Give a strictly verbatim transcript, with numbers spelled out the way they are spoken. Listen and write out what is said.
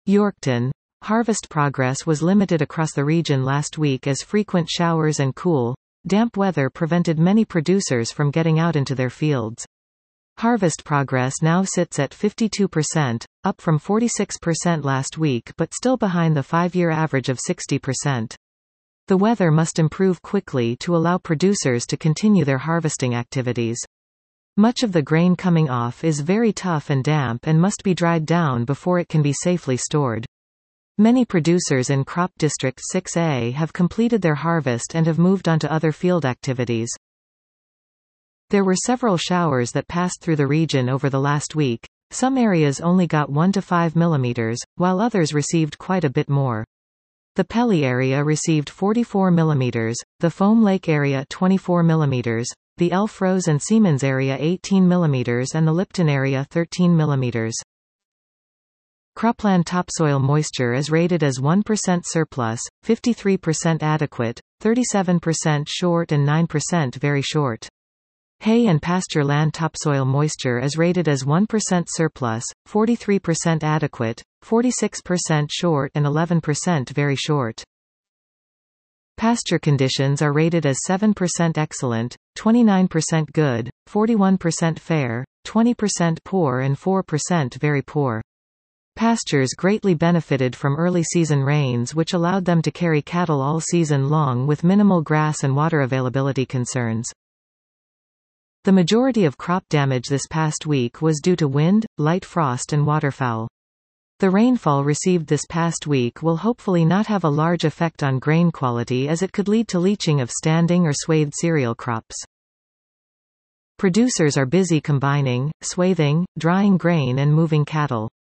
Yorkton. Harvest progress was limited across the region last week as frequent showers and cool, damp weather prevented many producers from getting out into their fields. Harvest progress now sits at fifty-two percent, up from forty-six percent last week but still behind the five-year average of sixty percent. The weather must improve quickly to allow producers to continue their harvesting activities. Much of the grain coming off is very tough and damp and must be dried down before it can be safely stored. Many producers in Crop District six A have completed their harvest and have moved on to other field activities. There were several showers that passed through the region over the last week. Some areas only got one to five millimeters, while others received quite a bit more. The Pelly area received forty-four millimeters, the Foam Lake area twenty-four millimeters, the Elfrose and Siemens area eighteen millimeters and the Lipton area thirteen millimeters. Cropland topsoil moisture is rated as one percent surplus, fifty-three percent adequate, thirty-seven percent short and nine percent very short. Hay and pasture land topsoil moisture is rated as one percent surplus, forty-three percent adequate, forty-six percent short and eleven percent very short. Pasture conditions are rated as seven percent excellent, twenty-nine percent good, forty-one percent fair, twenty percent poor and four percent very poor. Pastures greatly benefited from early season rains which allowed them to carry cattle all season long with minimal grass and water availability concerns. The majority of crop damage this past week was due to wind, light frost and waterfowl. The rainfall received this past week will hopefully not have a large effect on grain quality as it could lead to leaching of standing or swathed cereal crops. Producers are busy combining, swathing, drying grain and moving cattle.